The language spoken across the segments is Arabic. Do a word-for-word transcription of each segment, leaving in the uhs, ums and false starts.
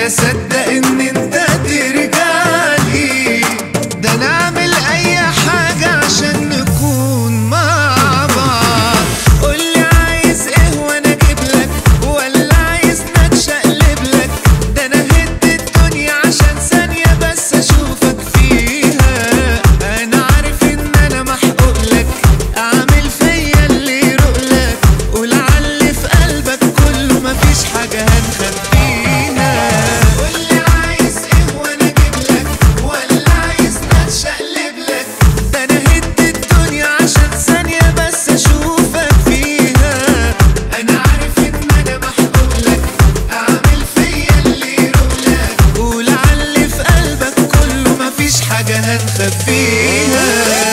اصدق ان انت ترجعلي؟ ده انا اعمل اي حاجة عشان نكون مع بعض. قولي عايز ايه وانا اجيبلك، ولا عايز نتشقلبلك؟ ده انا هد الدنيا عشان ثانية بس اشوفك فيها. انا عارف ان انا محقوقلك، اعمل فيا اللي يروقلك، ولعل في قلبك كله مفيش حاجة هنخبيها. قولي عايز ايه وانا اجيبلك، ولا عايز نتشقلبلك؟ ده انا هد الدنيا عشان ثانية بس اشوفك فيها. انا عارف ان انا محقوقلك، اعمل فيا اللي يروقلك، ولعل في قلبك كله مفيش حاجة هنخبيها.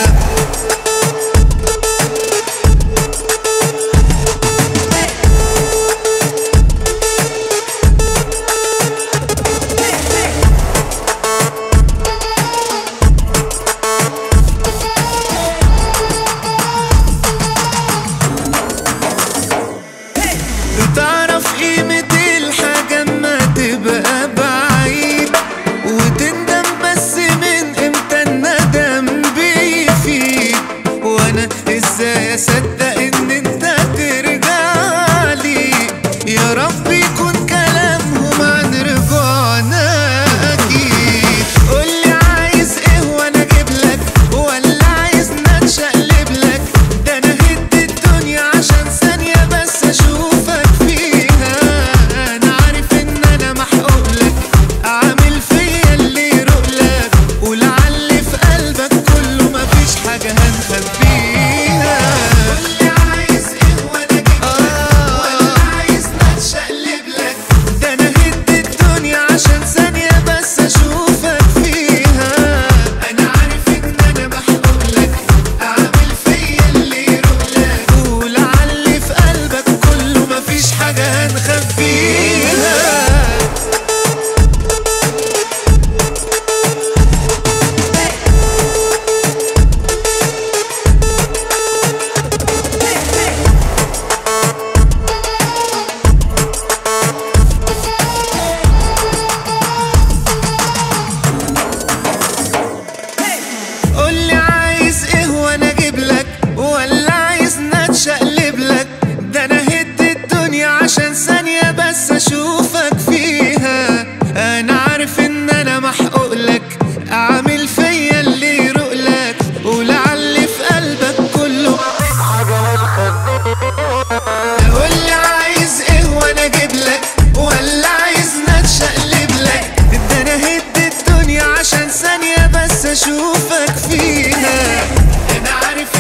بتعرف قيمة الحاجة اما تبقى بعيد، وتندم بس من امتى الندم بيفيد. وانا ازاي اصدق ان انت ترجعلي؟ يا رب يكون كلامهم عن رجوعنا اكيد. قولي عايز ايه وانا اجيبلك، ولا عايز نتشقلبلك؟ ده انا هد الدنيا عشان ثانية بس اشوفك فيها. انا عارف ان انا محقوقلك، اعمل فيا اللي يروقلك، ولعل في قلبك كله مفيش حاجة هنخبيها. قولي عايز ايه وانا اجيبلك، ولا عايز نتشقلبلك؟ ده انا هد الدنيا عشان ثانية بس اشوفك فيها. انا عارف ان انا محقوقلك، اعمل فيا اللي يروقلك، ولعل في قلبك كله مفيش حاجة هنخبيها. قولي عايز ايه وانا اجيبلك، ولا عايز نتشقلبلك؟ ده انا هد الدنيا عشان ثانية بس اشوفك فيها. انا عارف ان انا محقوقلك، اعمل فيا اللي يروقلك، ولعل في قلبك كله قولي عايز ايه وانا اجيبلك، ولا عايز نتشقلبلك؟ ده انا هد الدنيا عشان ثانية بس اشوفك فيها. انا عارف